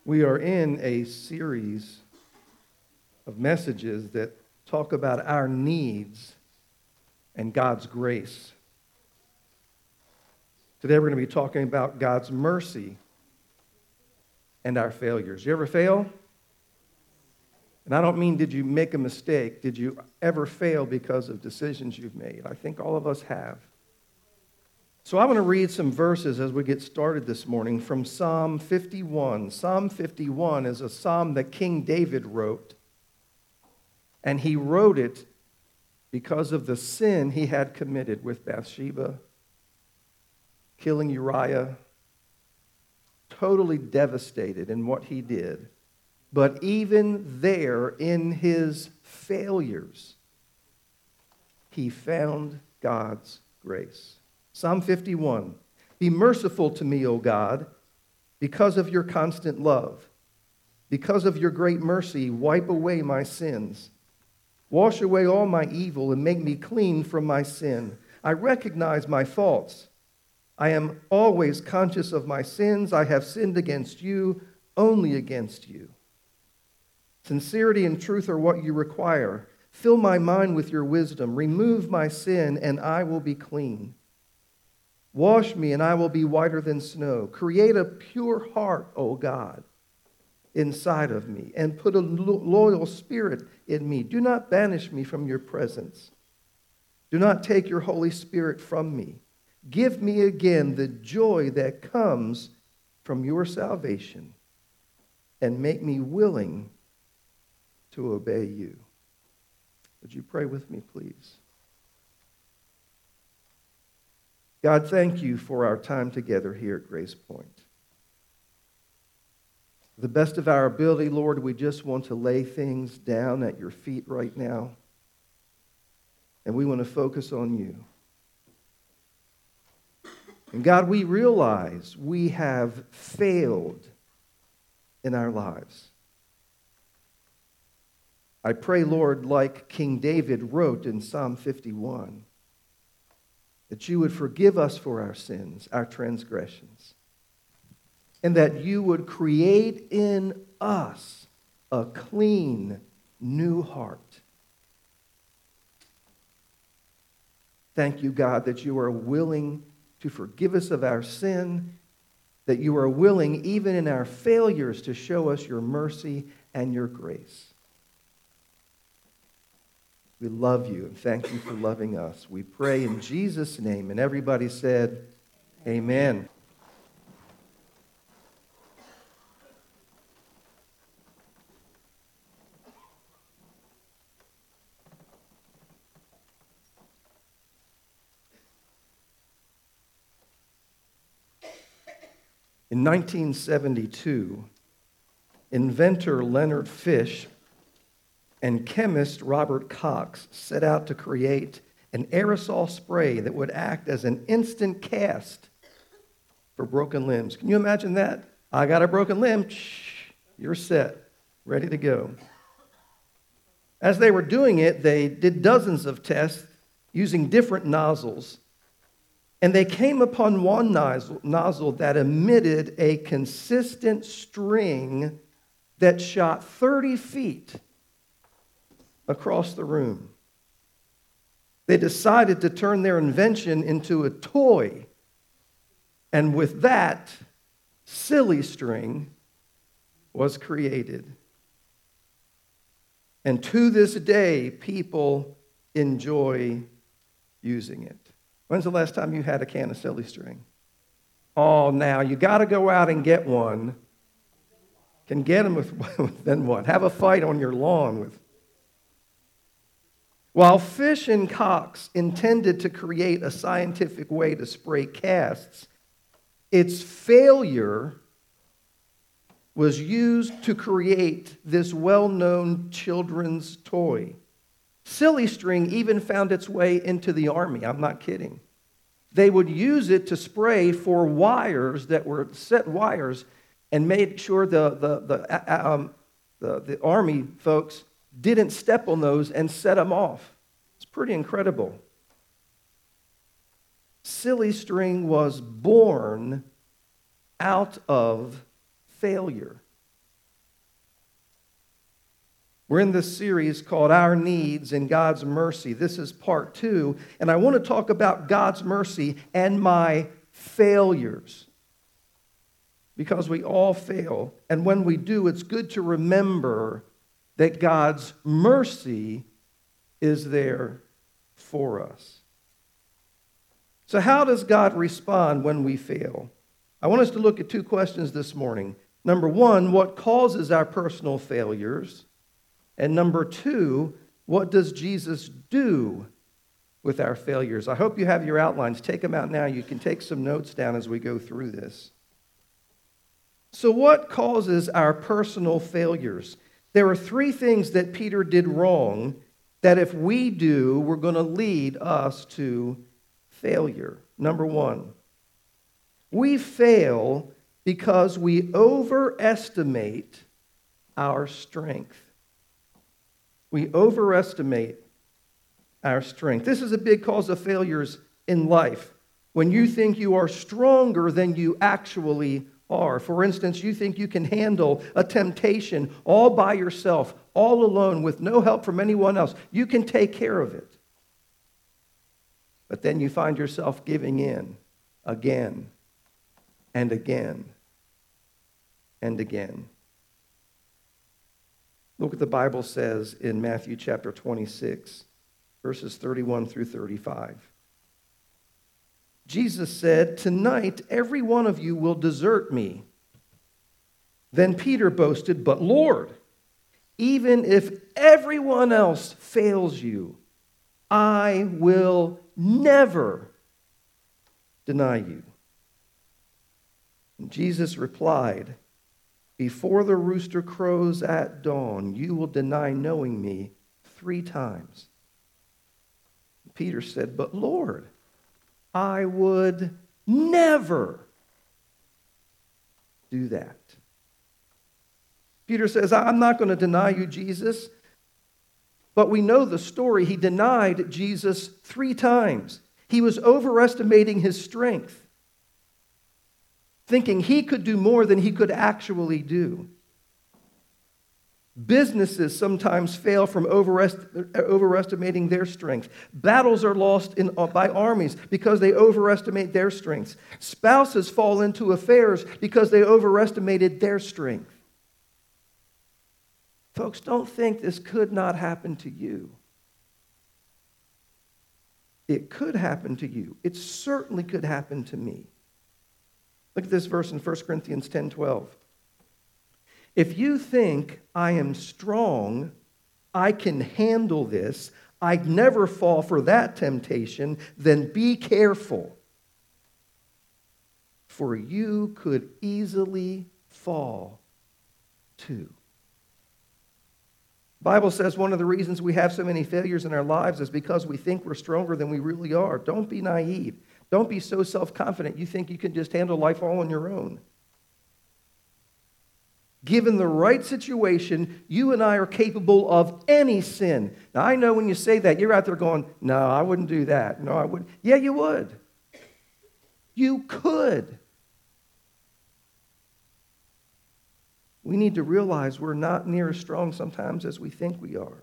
We are in a series of messages that talk about our needs and God's grace. Today we're going to be talking about God's mercy and our failures. You ever fail? And I don't mean did you make a mistake. Did you ever fail because of decisions you've made? I think all of us have. So I want to read some verses as we get started this morning from Psalm 51. Psalm 51 is a psalm that King David wrote. And he wrote it because of the sin he had committed with Bathsheba, killing Uriah, totally devastated in what he did. But even there, in his failures, he found God's grace. Psalm 51, be merciful to me, O God, because of your constant love. Because of your great mercy, wipe away my sins. Wash away all my evil and make me clean from my sin. I recognize my faults. I am always conscious of my sins. I have sinned against you, only against you. Sincerity and truth are what you require. Fill my mind with your wisdom. Remove my sin, and I will be clean. Wash me, and I will be whiter than snow. Create a pure heart, O God, inside of me, and put a loyal spirit in me. Do not banish me from your presence. Do not take your Holy Spirit from me. Give me again the joy that comes from your salvation, and make me willing to obey you. Would you pray with me, please? God, thank you for our time together here at Grace Point. To the best of our ability, Lord, we just want to lay things down at your feet right now. And we want to focus on you. And God, we realize we have failed in our lives. I pray, Lord, like King David wrote in Psalm 51, that you would forgive us for our sins, our transgressions, and that you would create in us a clean, new heart. Thank you, God, that you are willing to forgive us of our sin, that you are willing, even in our failures, to show us your mercy and your grace. We love you and thank you for loving us. We pray in Jesus' name. And everybody said, amen. In 1972, inventor Leonard Fish and chemist Robert Cox set out to create an aerosol spray that would act as an instant cast for broken limbs. Can you imagine that? I got a broken limb. Shh, you're set, ready to go. As they were doing it, they did dozens of tests using different nozzles, and they came upon one nozzle that emitted a consistent string that shot 30 feet across the room. They decided to turn their invention into a toy. And with that, Silly String was created. And to this day, people enjoy using it. When's the last time you had a can of Silly String? Oh, now you got to go out and get one. Can get them with then what? Have a fight on your lawn with. While Fish and Cox intended to create a scientific way to spray casts, its failure was used to create this well-known children's toy. Silly String even found its way into the Army. I'm not kidding. They would use it to spray for wires that were set wires and made sure the Army folks didn't step on those and set them off. It's pretty incredible. Silly String was born out of failure. We're in this series called Our Needs and God's Mercy. This is part 2, and I want to talk about God's mercy and my failures. Because we all fail, and when we do, it's good to remember that God's mercy is there for us. So how does God respond when we fail? I want us to look at 2 questions this morning. Number 1, what causes our personal failures? And number 2, what does Jesus do with our failures? I hope you have your outlines. Take them out now. You can take some notes down as we go through this. So what causes our personal failures? There are 3 things that Peter did wrong that if we do, we're going to lead us to failure. Number 1, we fail because we overestimate our strength. We overestimate our strength. This is a big cause of failures in life. When you think you are stronger than you actually are. For instance, you think you can handle a temptation all by yourself, all alone, with no help from anyone else. You can take care of it. But then you find yourself giving in again and again and again. Look what the Bible says in Matthew chapter 26, verses 31 through 35. Jesus said, "Tonight every one of you will desert me." Then Peter boasted, "But Lord, even if everyone else fails you, I will never deny you." And Jesus replied, "Before the rooster crows at dawn, you will deny knowing me 3 times." Peter said, "But Lord, I would never do that." Peter says, "I'm not going to deny you, Jesus." But we know the story. He denied Jesus 3 times. He was overestimating his strength, thinking he could do more than he could actually do. Businesses sometimes fail from overestimating their strength. Battles are lost by armies because they overestimate their strengths. Spouses fall into affairs because they overestimated their strength. Folks, don't think this could not happen to you. It could happen to you. It certainly could happen to me. Look at this verse in 1 Corinthians 10:12. "If you think I am strong, I can handle this, I'd never fall for that temptation, then be careful. For you could easily fall too." The Bible says one of the reasons we have so many failures in our lives is because we think we're stronger than we really are. Don't be naive. Don't be so self-confident you think you can just handle life all on your own. Given the right situation, you and I are capable of any sin. Now, I know when you say that, you're out there going, "No, I wouldn't do that. No, I wouldn't." Yeah, you would. You could. We need to realize we're not near as strong sometimes as we think we are.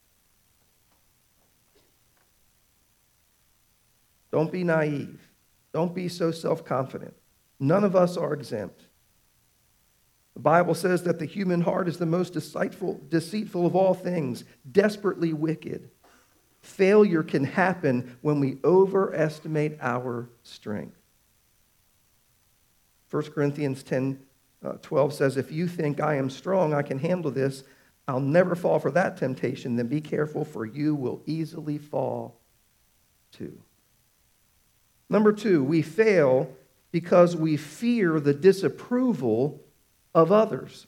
Don't be naive. Don't be so self-confident. None of us are exempt. The Bible says that the human heart is the most deceitful of all things, desperately wicked. Failure can happen when we overestimate our strength. 1 Corinthians 10:12 says, "If you think I am strong, I can handle this, I'll never fall for that temptation, then be careful, for you will easily fall too." Number 2, we fail because we fear the disapproval of others.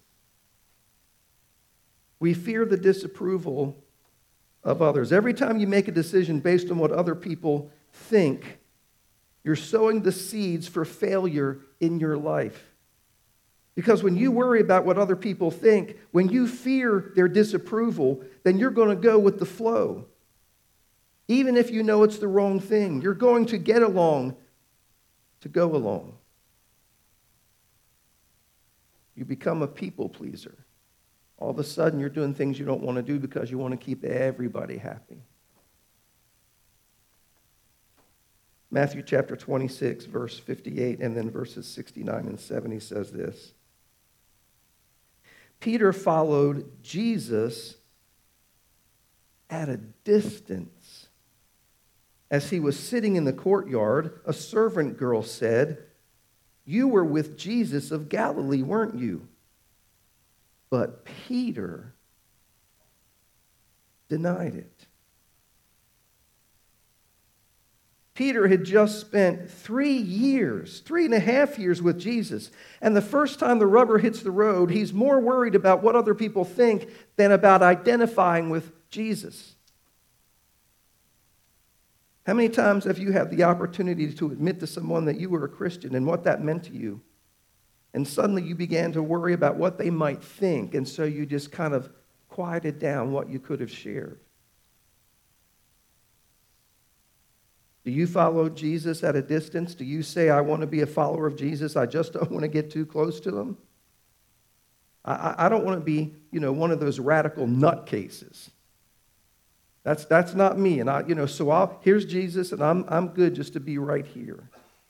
We fear the disapproval of others. Every time you make a decision based on what other people think, you're sowing the seeds for failure in your life. Because when you worry about what other people think, when you fear their disapproval, then you're going to go with the flow. Even if you know it's the wrong thing, you're going to get along to go along. You become a people pleaser. All of a sudden, you're doing things you don't want to do because you want to keep everybody happy. Matthew chapter 26, verse 58, and then verses 69 and 70 says this. Peter followed Jesus at a distance. As he was sitting in the courtyard, a servant girl said, "You were with Jesus of Galilee, weren't you?" But Peter denied it. Peter had just spent 3.5 years with Jesus. And the first time the rubber hits the road, he's more worried about what other people think than about identifying with Jesus. How many times have you had the opportunity to admit to someone that you were a Christian and what that meant to you? And suddenly you began to worry about what they might think, and so you just kind of quieted down what you could have shared. Do you follow Jesus at a distance? Do you say, I want to be a follower of Jesus, I just don't want to get too close to him? I don't want to be, one of those radical nutcases. That's not me. And here's Jesus, and I'm good just to be right here.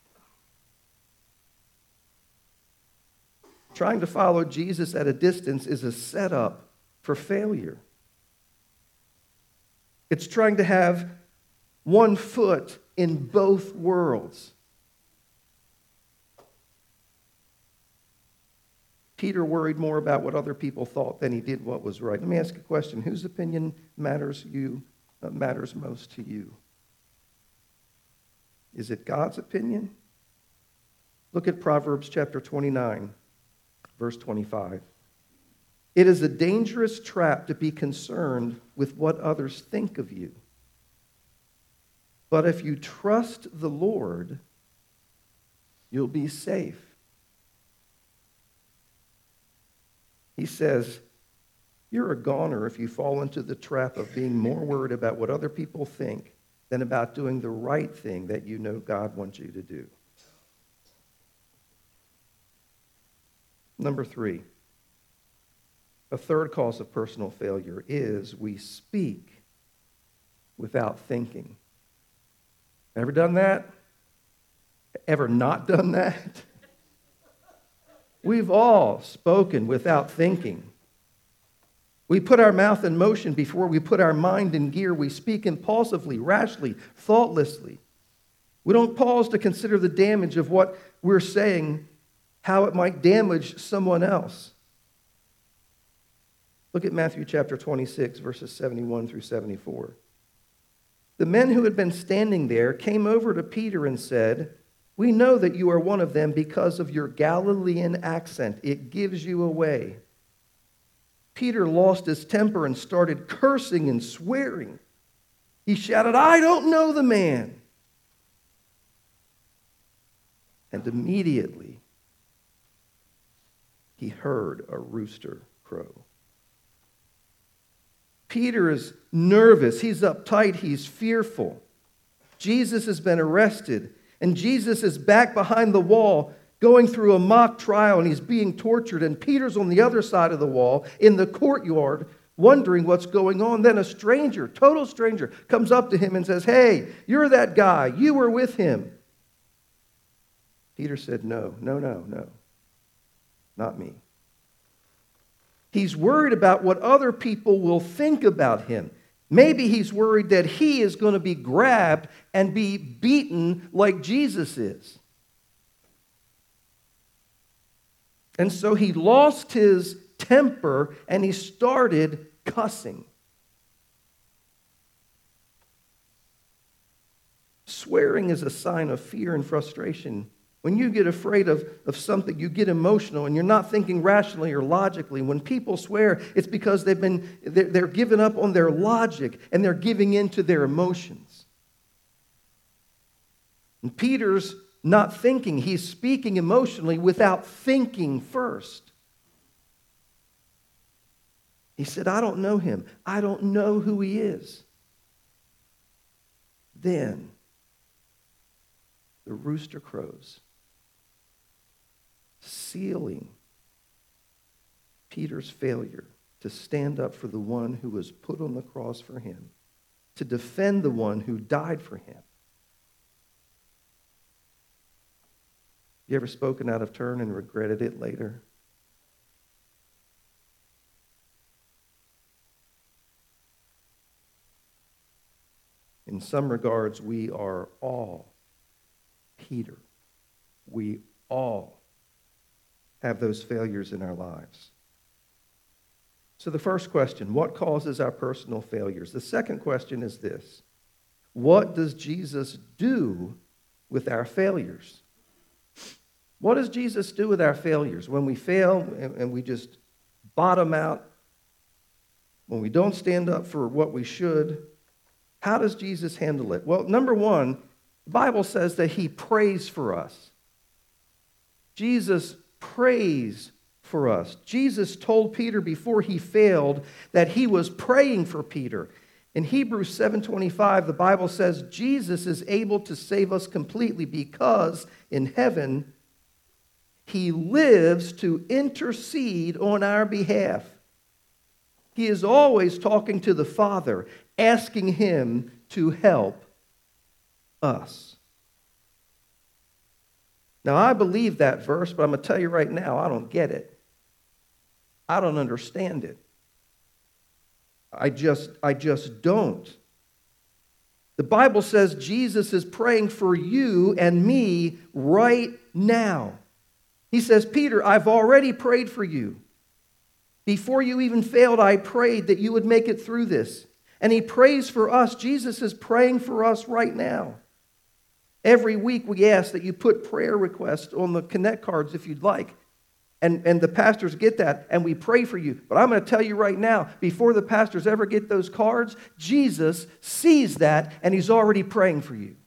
Trying to follow Jesus at a distance is a setup for failure. It's trying to have one foot in both worlds. Peter worried more about what other people thought than he did what was right. Let me ask a question. Whose opinion matters most to you? Is it God's opinion? Look at Proverbs chapter 29, verse 25. It is a dangerous trap to be concerned with what others think of you. But if you trust the Lord, you'll be safe. He says, you're a goner if you fall into the trap of being more worried about what other people think than about doing the right thing that you know God wants you to do. Number 3, a third cause of personal failure is we speak without thinking. Ever done that? Ever not done that? We've all spoken without thinking. We put our mouth in motion before we put our mind in gear. We speak impulsively, rashly, thoughtlessly. We don't pause to consider the damage of what we're saying, how it might damage someone else. Look at Matthew chapter 26, verses 71 through 74. The men who had been standing there came over to Peter and said, "We know that you are one of them because of your Galilean accent. It gives you away." Peter lost his temper and started cursing and swearing. He shouted, "I don't know the man." And immediately he heard a rooster crow. Peter is nervous. He's uptight. He's fearful. Jesus has been arrested, and Jesus is back behind the wall going through a mock trial, and he's being tortured, and Peter's on the other side of the wall in the courtyard wondering what's going on. Then a stranger, total stranger, comes up to him and says, "Hey, you're that guy. You were with him." Peter said, No, not me. He's worried about what other people will think about him. Maybe he's worried that he is going to be grabbed and be beaten like Jesus is. And so he lost his temper and he started cussing. Swearing is a sign of fear and frustration. When you get afraid of something, you get emotional and you're not thinking rationally or logically. When people swear, it's because they're giving up on their logic and they're giving in to their emotions. And Peter's not thinking. He's speaking emotionally without thinking first. He said, "I don't know him. I don't know who he is." Then the rooster crows, sealing Peter's failure. to stand up for the one who was put on the cross for him, to defend the one who died for him. You ever spoken out of turn and regretted it later? In some regards, we are all Peter. We all have those failures in our lives. So the first question, what causes our personal failures? The second question is this: what does Jesus do with our failures? What does Jesus do with our failures? When we fail and we just bottom out, when we don't stand up for what we should, how does Jesus handle it? Well, number one, the Bible says that he prays for us. Jesus prays for us. Jesus told Peter before he failed that he was praying for Peter. In Hebrews 7:25, the Bible says Jesus is able to save us completely because in heaven he lives to intercede on our behalf. He is always talking to the Father, asking him to help us. Now, I believe that verse, but I'm going to tell you right now, I don't get it. I don't understand it. I just don't. The Bible says Jesus is praying for you and me right now. He says, Peter, I've already prayed for you. Before you even failed, I prayed that you would make it through this. And he prays for us. Jesus is praying for us right now. Every week we ask that you put prayer requests on the Connect cards if you'd like. And the pastors get that, and we pray for you. But I'm going to tell you right now, before the pastors ever get those cards, Jesus sees that, and he's already praying for you.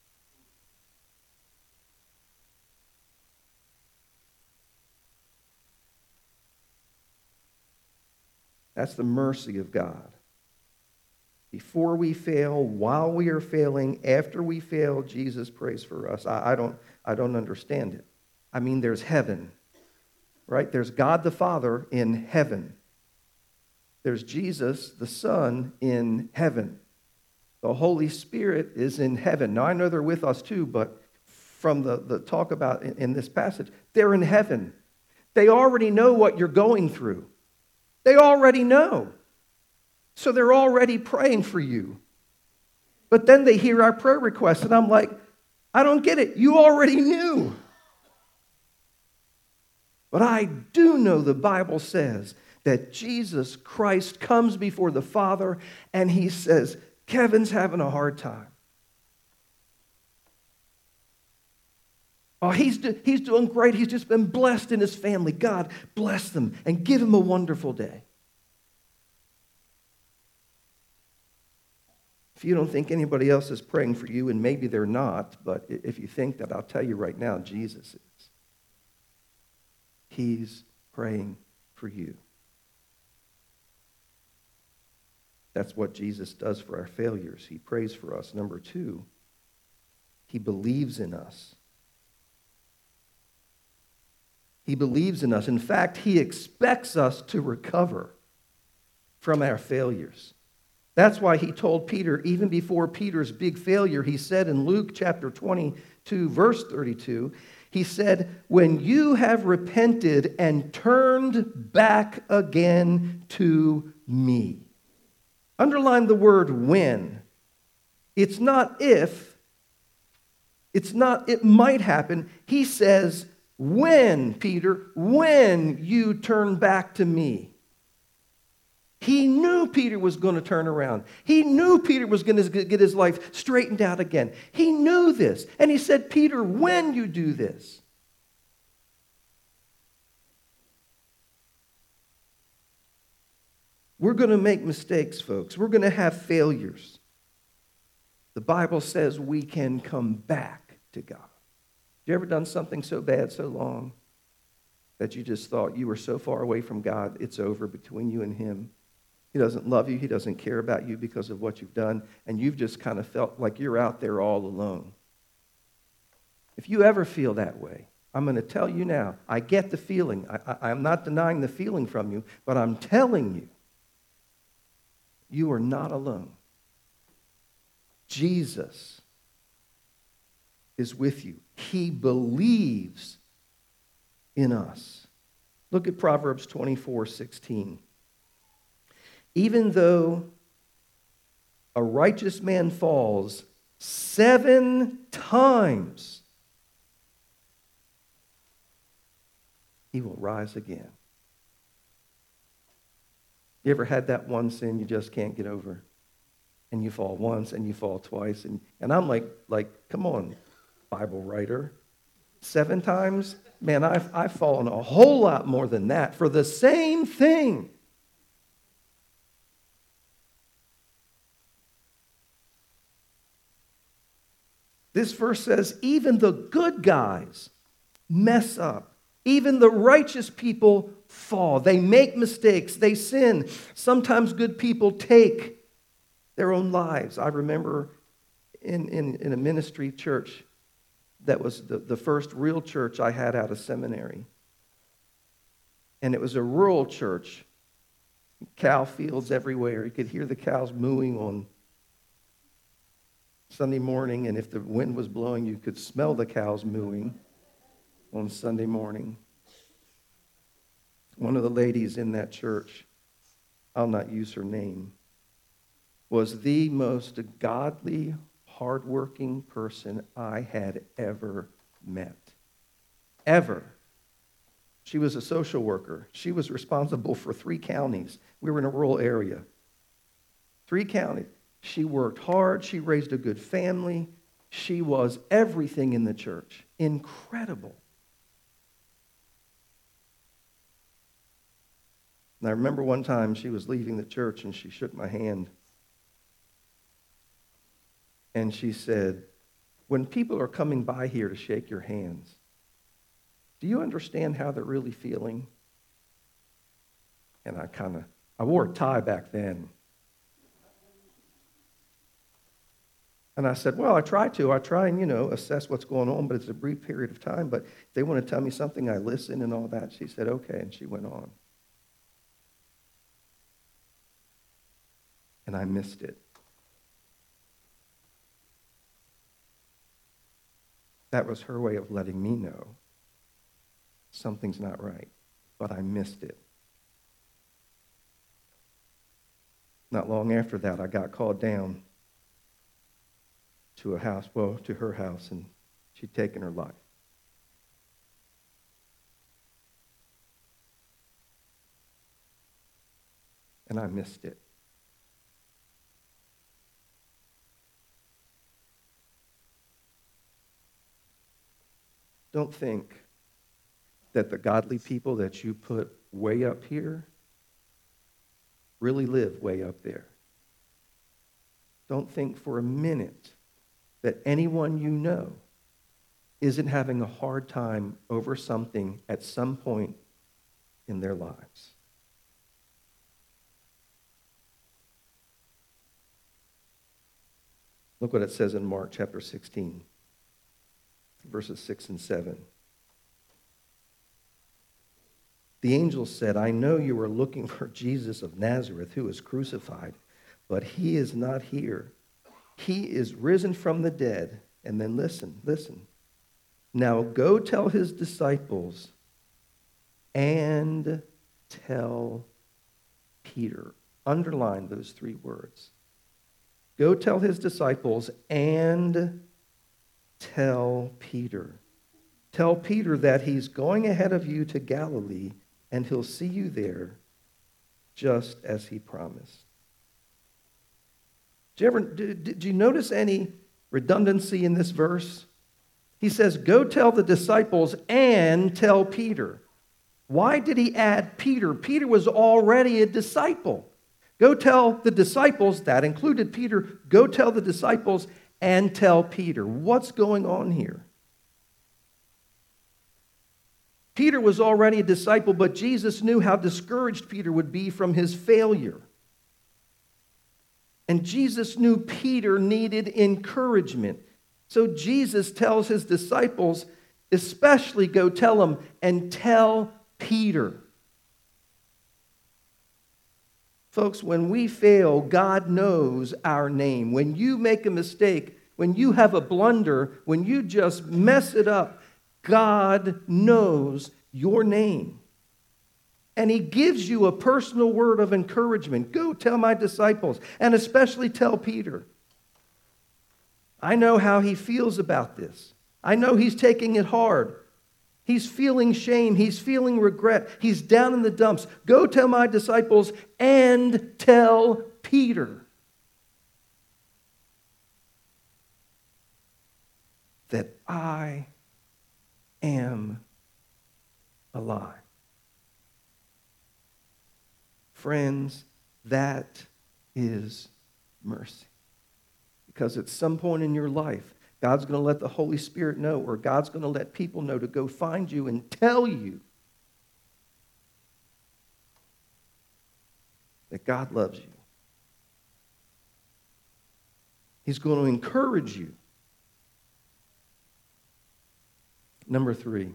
That's the mercy of God. Before we fail, while we are failing, after we fail, Jesus prays for us. I don't understand it. I mean, there's heaven, right? There's God the Father in heaven. There's Jesus the Son in heaven. The Holy Spirit is in heaven. Now, I know they're with us too, but from the talk about in this passage, they're in heaven. They already know what you're going through. They already know. So they're already praying for you. But then they hear our prayer requests, and I'm like, I don't get it. You already knew. But I do know the Bible says that Jesus Christ comes before the Father, and he says, Kevin's having a hard time. Oh, he's doing great. He's just been blessed in his family. God, bless them and give him a wonderful day. If you don't think anybody else is praying for you, and maybe they're not, but if you think that, I'll tell you right now, Jesus is. He's praying for you. That's what Jesus does for our failures. He prays for us. Number two, he believes in us. He believes in us. In fact, he expects us to recover from our failures. That's why he told Peter, even before Peter's big failure, he said in Luke chapter 22, verse 32, he said, when you have repented and turned back again to me. Underline the word when. It's not if. It's not it might happen. He says, when, Peter, when you turn back to me. He knew Peter was going to turn around. He knew Peter was going to get his life straightened out again. He knew this. And he said, Peter, when you do this. We're going to make mistakes, folks. We're going to have failures. The Bible says we can come back to God. You ever done something so bad, so long, that you just thought you were so far away from God, it's over between you and him? He doesn't love you. He doesn't care about you because of what you've done. And you've just kind of felt like you're out there all alone. If you ever feel that way, I'm going to tell you now. I get the feeling. I'm not denying the feeling from you, but I'm telling you, you are not alone. Jesus is with you. He believes in us. Look at Proverbs 24:16. Even though a righteous man falls 7 times, he will rise again. You ever had that one sin you just can't get over? And you fall once and you fall twice. And I'm like, come on, Bible writer. 7 times? Man, I've fallen a whole lot more than that for the same thing. This verse says, even the good guys mess up. Even the righteous people fall. They make mistakes. They sin. Sometimes good people take their own lives. I remember in a ministry church that was the first real church I had out of seminary. And it was a rural church. Cow fields everywhere. You could hear the cows mooing on Sunday morning, and if the wind was blowing, you could smell the cows mooing on Sunday morning. One of the ladies in that church, I'll not use her name, was the most godly, hardworking person I had ever met. Ever. She was a social worker. She was responsible for 3 counties. We were in a rural area. 3 counties. She worked hard. She raised a good family. She was everything in the church. Incredible. And I remember one time she was leaving the church and she shook my hand. And she said, when people are coming by here to shake your hands, do you understand how they're really feeling? And I wore a tie back then. And I said, well, I try and, assess what's going on, but it's a brief period of time. But if they want to tell me something, I listen and all that. She said, okay, and she went on. And I missed it. That was her way of letting me know something's not right, but I missed it. Not long after that, I got called down to her house, and she'd taken her life. And I missed it. Don't think that the godly people that you put way up here really live way up there. Don't think for a minute that anyone you know isn't having a hard time over something at some point in their lives. Look what it says in Mark chapter 16, verses 6 and 7. The angel said, I know you are looking for Jesus of Nazareth who was crucified, but he is not here. He is risen from the dead. And then listen. Now go tell his disciples and tell Peter. Underline those 3 words. Go tell his disciples and tell Peter. Tell Peter that he's going ahead of you to Galilee, and he'll see you there just as he promised. Did you notice any redundancy in this verse? He says, go tell the disciples and tell Peter. Why did he add Peter? Peter was already a disciple. Go tell the disciples, that included Peter, go tell the disciples and tell Peter. What's going on here? Peter was already a disciple, but Jesus knew how discouraged Peter would be from his failure. And Jesus knew Peter needed encouragement. So Jesus tells his disciples, Especially go tell them and tell Peter. Folks, when we fail, God knows our name. When you make a mistake, when you have a blunder, when you just mess it up, God knows your name. And he gives you a personal word of encouragement. Go tell my disciples, and especially tell Peter. I know how he feels about this. I know he's taking it hard. He's feeling shame. He's feeling regret. He's down in the dumps. Go tell my disciples and tell Peter that I am alive. Friends, that is mercy. Because at some point in your life, God's going to let the Holy Spirit know, or God's going to let people know to go find you and tell you that God loves you. He's going to encourage you. Number 3,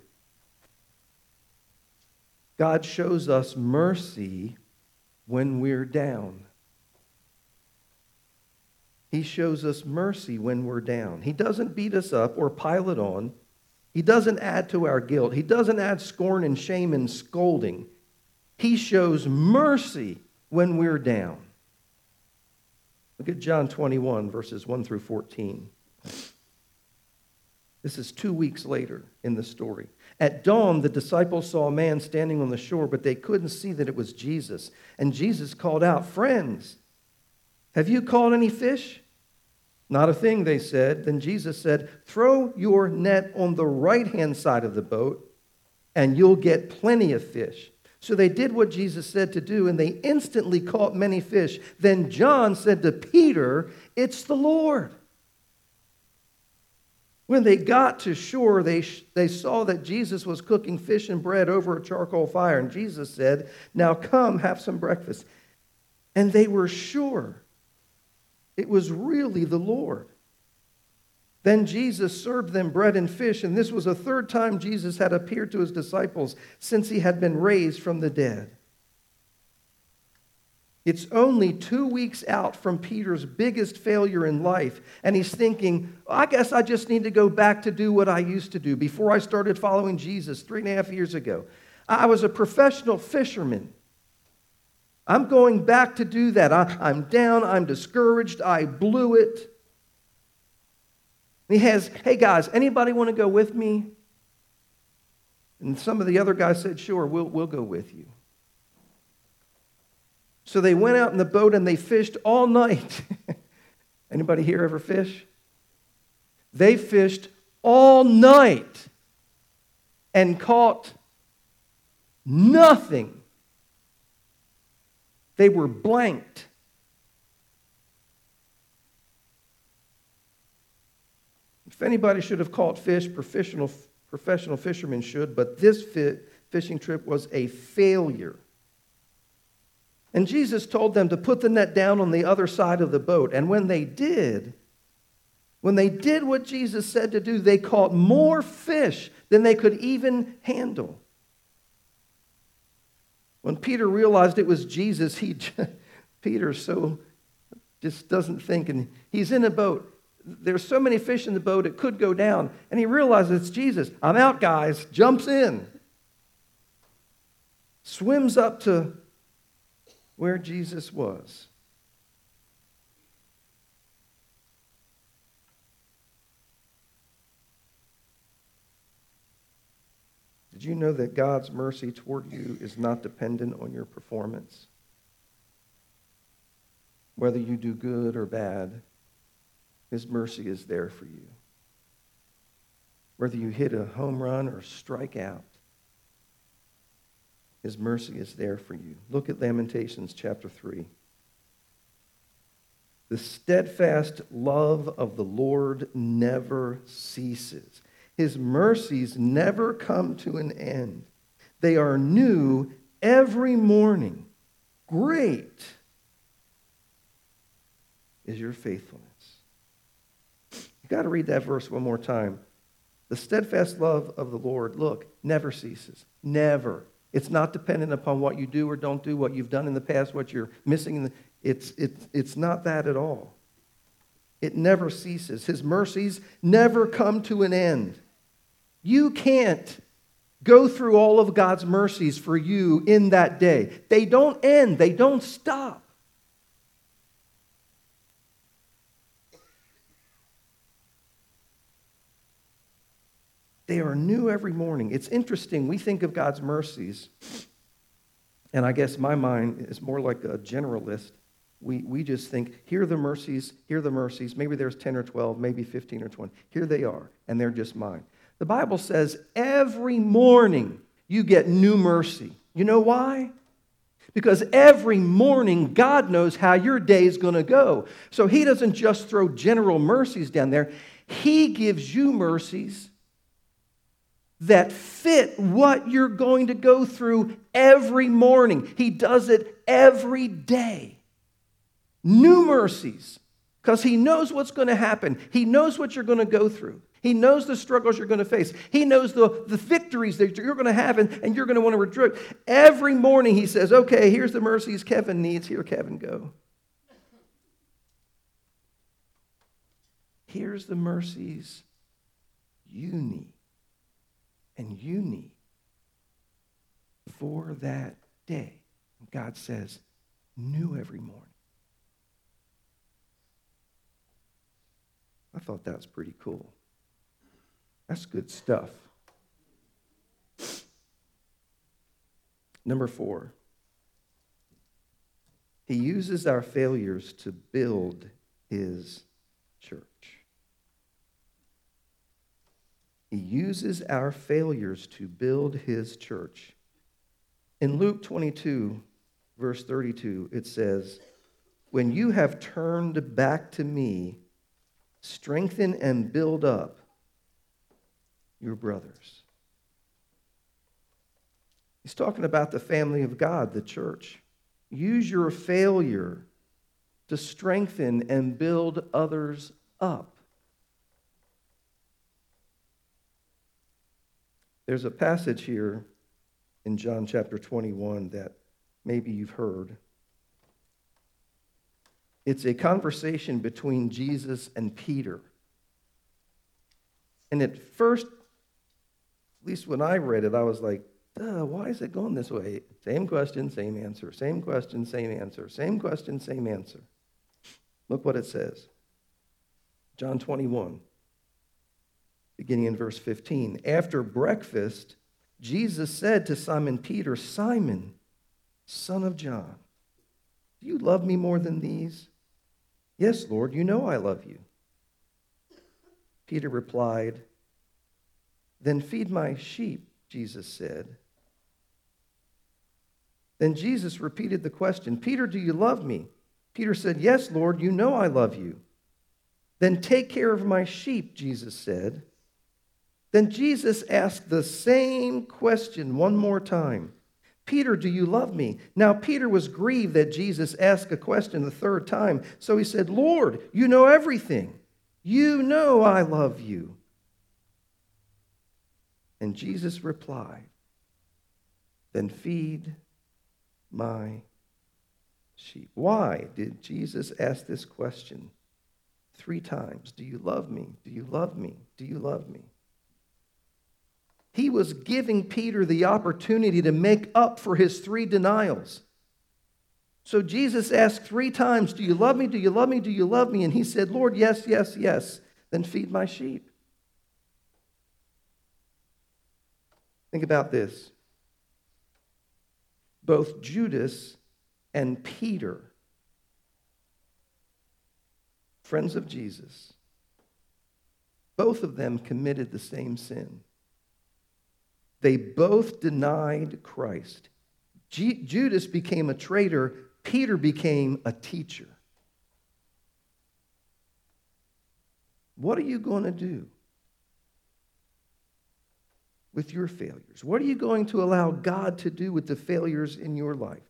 God shows us mercy when we're down. He shows us mercy when we're down. He doesn't beat us up or pile it on. He doesn't add to our guilt. He doesn't add scorn and shame and scolding. He shows mercy when we're down. Look at John 21, verses 1 through 14. This is 2 weeks later in the story. At dawn, the disciples saw a man standing on the shore, but they couldn't see that it was Jesus. And Jesus called out, "Friends, have you caught any fish?" "Not a thing," they said. Then Jesus said, "Throw your net on the right-hand side of the boat, and you'll get plenty of fish." So they did what Jesus said to do, and they instantly caught many fish. Then John said to Peter, "It's the Lord." When they got to shore, they saw that Jesus was cooking fish and bread over a charcoal fire. And Jesus said, "Now come, have some breakfast." And they were sure it was really the Lord. Then Jesus served them bread and fish, and this was the third time Jesus had appeared to his disciples since he had been raised from the dead. It's only 2 weeks out from Peter's biggest failure in life, and he's thinking, I guess I just need to go back to do what I used to do before I started following Jesus 3.5 years ago. I was a professional fisherman. I'm going back to do that. I'm down. I'm discouraged. I blew it. He has, "Hey guys, anybody want to go with me?" And some of the other guys said, "Sure, we'll go with you." So they went out in the boat and they fished all night. Anybody here ever fish? They fished all night and caught nothing. They were blanked. If anybody should have caught fish, professional fishermen should, but this fishing trip was a failure. And Jesus told them to put the net down on the other side of the boat. And when they did what Jesus said to do, they caught more fish than they could even handle. When Peter realized it was Jesus, Peter just doesn't think, and he's in a boat. There's so many fish in the boat, it could go down. And he realizes it's Jesus. "I'm out, guys." Jumps in. Swims up to where Jesus was. Did you know that God's mercy toward you is not dependent on your performance? Whether you do good or bad, his mercy is there for you. Whether you hit a home run or strike out, his mercy is there for you. Look at Lamentations chapter 3. The steadfast love of the Lord never ceases. His mercies never come to an end. They are new every morning. Great is your faithfulness. You got to read that verse one more time. The steadfast love of the Lord, look, never ceases. Never. It's not dependent upon what you do or don't do, what you've done in the past, what you're missing. It's not that at all. It never ceases. His mercies never come to an end. You can't go through all of God's mercies for you in that day. They don't end. They don't stop. They are new every morning. It's interesting. We think of God's mercies, and I guess my mind is more like a generalist. We just think, here are the mercies, here are the mercies. Maybe there's 10 or 12, maybe 15 or 20. Here they are, and they're just mine. The Bible says every morning you get new mercy. You know why? Because every morning God knows how your day is going to go. So he doesn't just throw general mercies down there. He gives you mercies that fit what you're going to go through every morning. He does it every day. New mercies, because he knows what's going to happen. He knows what you're going to go through. He knows the struggles you're going to face. He knows the victories that you're going to have, and you're going to want to rejoice. Every morning he says, okay, here's the mercies Kevin needs. Here, Kevin, go. Here's the mercies you need and you need for that day. God says, new every morning. I thought that was pretty cool. That's good stuff. Number 4, he uses our failures to build his church. He uses our failures to build his church. In Luke 22, verse 32, it says, when you have turned back to me, strengthen and build up your brothers. He's talking about the family of God, the church. Use your failure to strengthen and build others up. There's a passage here in John chapter 21 that maybe you've heard. It's a conversation between Jesus and Peter. And at first, at least when I read it, I was like, why is it going this way? Same question, same answer. Same question, same answer. Same question, same answer. Look what it says. John 21, beginning in verse 15. After breakfast, Jesus said to Simon Peter, Simon, son of John, do you love me more than these? Yes, Lord, you know I love you. Peter replied, then feed my sheep, Jesus said. Then Jesus repeated the question, Peter, do you love me? Peter said, yes, Lord, you know I love you. Then take care of my sheep, Jesus said. Then Jesus asked the same question one more time. Peter, do you love me? Now Peter was grieved that Jesus asked a question the third time. So he said, Lord, you know everything. You know I love you. And Jesus replied, then feed my sheep. Why did Jesus ask this question 3 times? Do you love me? Do you love me? Do you love me? He was giving Peter the opportunity to make up for his 3 denials. So Jesus asked 3 times, do you love me? Do you love me? Do you love me? And he said, Lord, yes, yes, yes. Then feed my sheep. Think about this. Both Judas and Peter, friends of Jesus, both of them committed the same sin. They both denied Christ. Judas became a traitor. Peter became a teacher. What are you going to do with your failures? What are you going to allow God to do with the failures in your life?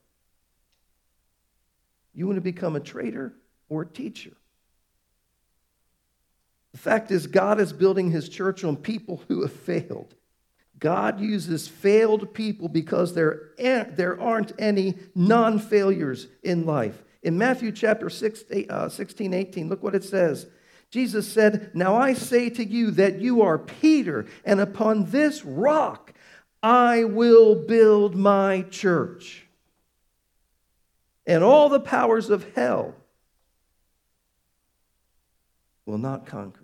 You want to become a traitor or a teacher? The fact is, God is building his church on people who have failed. God uses failed people because there aren't any non-failures in life. In Matthew chapter 16, 18, look what it says. Jesus said, "Now I say to you that you are Peter, and upon this rock I will build my church. And all the powers of hell will not conquer it."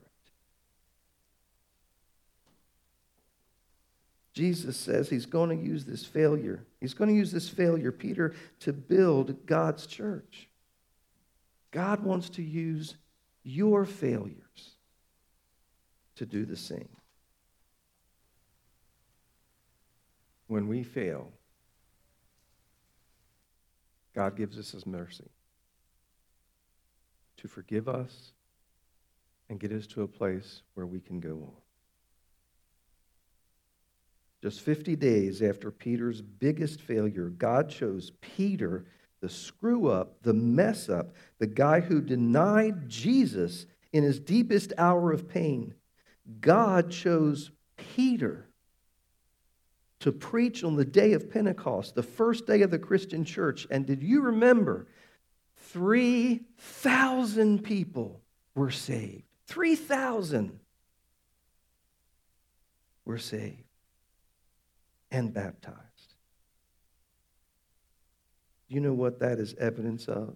Jesus says he's going to use this failure. He's going to use this failure, Peter, to build God's church. God wants to use your failures to do the same. When we fail, God gives us his mercy to forgive us and get us to a place where we can go on. Just 50 days after Peter's biggest failure, God chose Peter, the screw-up, the mess-up, the guy who denied Jesus in his deepest hour of pain. God chose Peter to preach on the day of Pentecost, the first day of the Christian church. And did you remember? 3,000 people were saved. 3,000 were saved and baptized. Do you know what that is evidence of?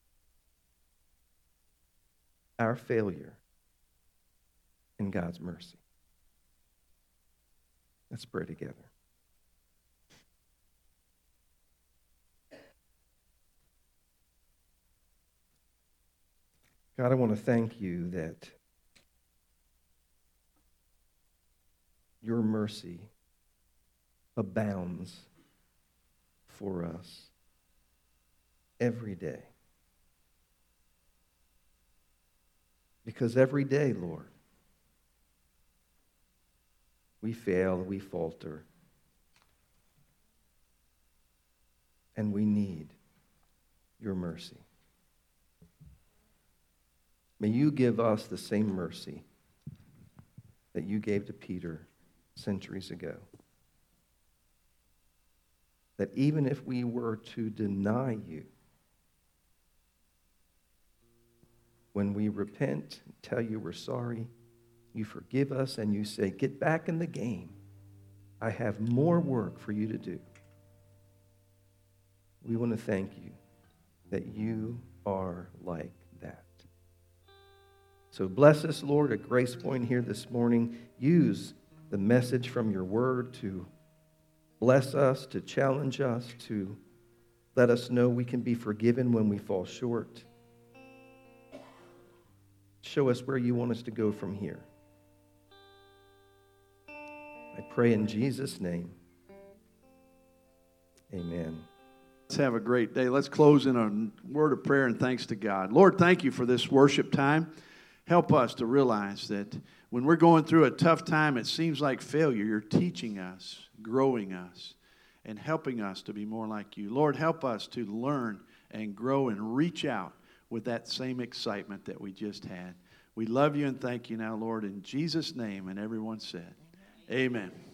Our failure in God's mercy. Let's pray together. God, I want to thank you that your mercy abounds for us every day. Because every day, Lord, we fail, we falter, and we need your mercy. May you give us the same mercy that you gave to Peter centuries ago. That even if we were to deny you, when we repent, tell you we're sorry, you forgive us, and you say, get back in the game. I have more work for you to do. We want to thank you that you are like that. So bless us, Lord, at Grace Point here this morning. Use the message from your word to bless us, to challenge us, to let us know we can be forgiven when we fall short. Show us where you want us to go from here. I pray in Jesus' name. Amen. Let's have a great day. Let's close in a word of prayer and thanks to God. Lord, thank you for this worship time. Help us to realize that when we're going through a tough time, it seems like failure. You're teaching us, growing us, and helping us to be more like you. Lord, help us to learn and grow and reach out with that same excitement that we just had. We love you and thank you now, Lord, in Jesus' name. And everyone said, Amen.